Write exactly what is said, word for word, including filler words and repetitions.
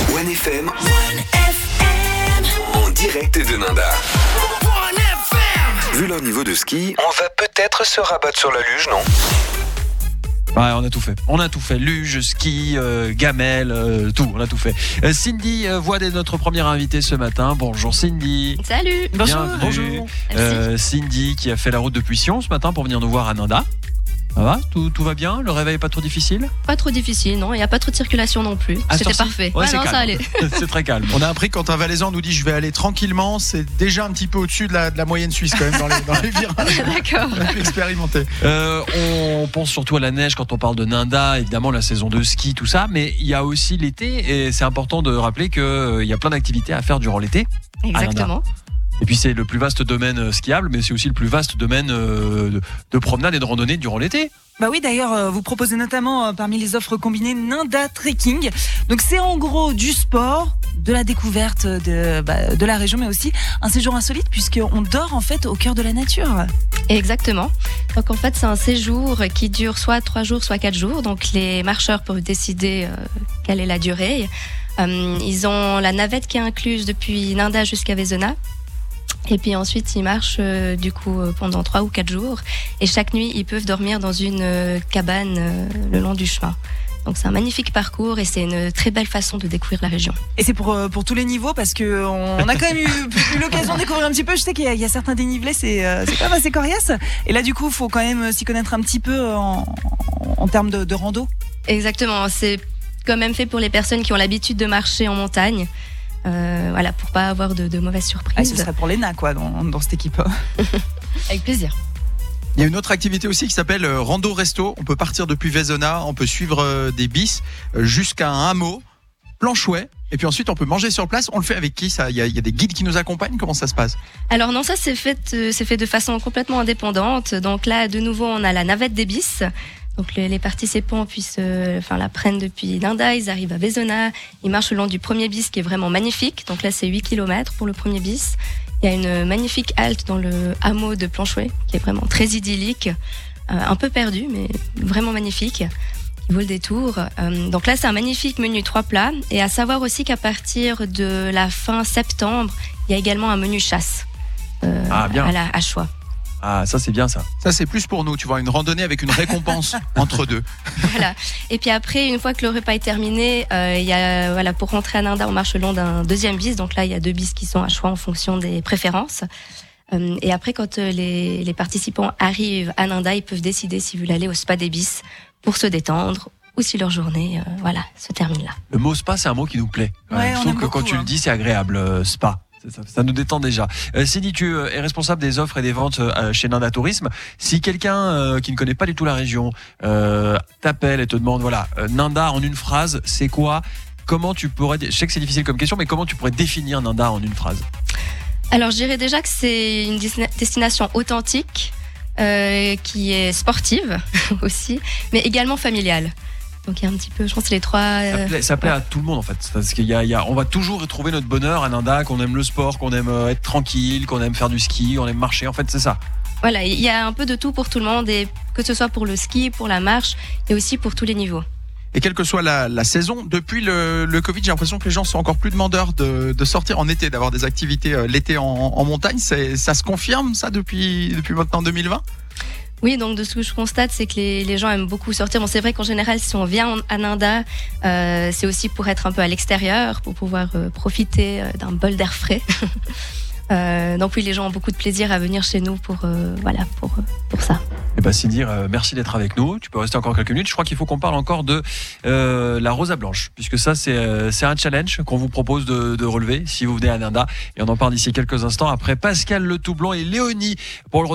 One F M. One F M. En direct de Nanda. One F M. Vu leur niveau de ski, on va peut-être se rabattre sur la luge, non? Ouais, on a tout fait. On a tout fait. Luge, ski, euh, gamelle, euh, tout. On a tout fait. Euh, Cindy euh, Voide est notre première invitée ce matin. Bonjour Cindy. Salut. Bonjour. Bonjour. Euh, Cindy qui a fait la route depuis Sion ce matin pour venir nous voir à Nanda. Ça va, tout, tout va bien? Le réveil est pas trop difficile? Pas trop difficile, non. Il n'y a pas trop de circulation non plus. Ah, C'était sorti. parfait. Ouais, Ouais, c'est non, calme. ça allait. C'est très calme. On a appris que quand un Valaisan nous dit je vais aller tranquillement, c'est déjà un petit peu au-dessus de la, de la moyenne suisse quand même dans les, dans les virages. D'accord. On a pu expérimenter. Euh, on pense surtout à la neige quand on parle de Nanda, évidemment la saison de ski, tout ça, mais il y a aussi l'été et c'est important de rappeler qu'il euh, y a plein d'activités à faire durant l'été. Exactement. Et puis c'est le plus vaste domaine euh, skiable, mais c'est aussi le plus vaste domaine euh, de, de promenade et de randonnée durant l'été. Bah oui, d'ailleurs, euh, vous proposez notamment euh, parmi les offres combinées Nanda Trekking. Donc c'est en gros du sport, de la découverte de, bah, de la région, mais aussi un séjour insolite puisqu'on dort en fait au cœur de la nature. Exactement. Donc en fait, c'est un séjour qui dure soit trois jours, soit quatre jours. Donc les marcheurs peuvent décider euh, quelle est la durée. Euh, ils ont la navette qui est incluse depuis Nanda jusqu'à Vezena. Et puis ensuite, ils marchent euh, du coup euh, pendant trois ou quatre jours. Et chaque nuit, ils peuvent dormir dans une euh, cabane euh, le long du chemin. Donc c'est un magnifique parcours et c'est une très belle façon de découvrir la région. Et c'est pour, euh, pour tous les niveaux parce que on a quand même eu, eu l'occasion de découvrir un petit peu. Je sais qu'il y a, il y a certains dénivelés, c'est, euh, c'est quand même assez coriace. Et là, du coup, il faut quand même s'y connaître un petit peu en, en termes de, de rando. Exactement. C'est quand même fait pour les personnes qui ont l'habitude de marcher en montagne. Euh, voilà, pour pas avoir de, de mauvaises surprises. Ah, ce serait pour Léna, quoi, dans, dans cette équipe. Avec plaisir. Il y a une autre activité aussi qui s'appelle euh, Rando Resto. On peut partir depuis Vezena, on peut suivre euh, des bis euh, jusqu'à un hameau, Planchouet. Et puis ensuite, on peut manger sur place. On le fait avec qui ça? Il y, a, il y a des guides qui nous accompagnent? Comment ça se passe? Alors non, ça c'est fait, euh, c'est fait de façon complètement indépendante. Donc là, de nouveau, on a la navette des bis. Donc les, les participants puissent, euh, enfin, la prennent depuis Nanda, ils arrivent à Vezena, ils marchent le long du premier bis qui est vraiment magnifique. Donc là, c'est huit kilomètres pour le premier bis. Il y a une magnifique halte dans le hameau de Planchouet qui est vraiment très idyllique, euh, un peu perdu, mais vraiment magnifique, qui vaut le détour. Euh, donc là, c'est un magnifique menu trois plats. Et à savoir aussi qu'à partir de la fin septembre, il y a également un menu chasse euh, Ah, bien. à, la, à choix. Ah, ça c'est bien ça. Ça, c'est plus pour nous, tu vois, une randonnée avec une récompense entre deux. Voilà. Et puis après, une fois que le repas est terminé, euh, il y a, voilà, pour rentrer à Nanda, on marche le long d'un deuxième bis. Donc là, il y a deux bis qui sont à choix en fonction des préférences. Euh, et après, quand les, les participants arrivent à Nanda, ils peuvent décider s'ils veulent aller au spa des bis pour se détendre ou si leur journée, euh, voilà, se termine là. Le mot spa, c'est un mot qui nous plaît. Ouais, je on trouve aime que beaucoup, quand tu hein. le dis, c'est agréable, euh, spa. Ça, ça nous détend déjà. Euh, Cindy, tu euh, es responsable des offres et des ventes euh, chez Nanda Tourisme. Si quelqu'un euh, qui ne connaît pas du tout la région euh, t'appelle et te demande, voilà, euh, Nanda en une phrase, c'est quoi? Comment tu pourrais, je sais que c'est difficile comme question, mais comment tu pourrais définir Nanda en une phrase? Alors, je dirais déjà que c'est une destination authentique, euh, qui est sportive aussi, mais également familiale. Donc il y a un petit peu, je pense que c'est les trois. Ça Euh, plaît, ça plaît ouais. à tout le monde en fait, parce qu'il y a, il y a, on va toujours retrouver notre bonheur à Nanda, qu'on aime le sport, qu'on aime euh, être tranquille, qu'on aime faire du ski, qu'on aime marcher. En fait, c'est ça. Voilà, il y a un peu de tout pour tout le monde, et que ce soit pour le ski, pour la marche, et aussi pour tous les niveaux. Et quelle que soit la, la saison, depuis le, le Covid, j'ai l'impression que les gens sont encore plus demandeurs de, de sortir en été, d'avoir des activités euh, l'été en, en montagne. C'est, ça se confirme, ça, depuis, depuis maintenant deux mille vingt? Oui, donc de ce que je constate, c'est que les, les gens aiment beaucoup sortir. Bon, c'est vrai qu'en général, si on vient à Nanda, euh, c'est aussi pour être un peu à l'extérieur, pour pouvoir euh, profiter euh, d'un bol d'air frais. euh, donc oui, les gens ont beaucoup de plaisir à venir chez nous pour, euh, voilà, pour, euh, pour ça. Et bah Cindy, euh, merci d'être avec nous. Tu peux rester encore quelques minutes. Je crois qu'il faut qu'on parle encore de euh, la Rosa Blanche, puisque ça c'est euh, c'est un challenge qu'on vous propose de, de relever si vous venez à Nanda. Et on en parle d'ici quelques instants après Pascal Le Toublon et Léonie pour le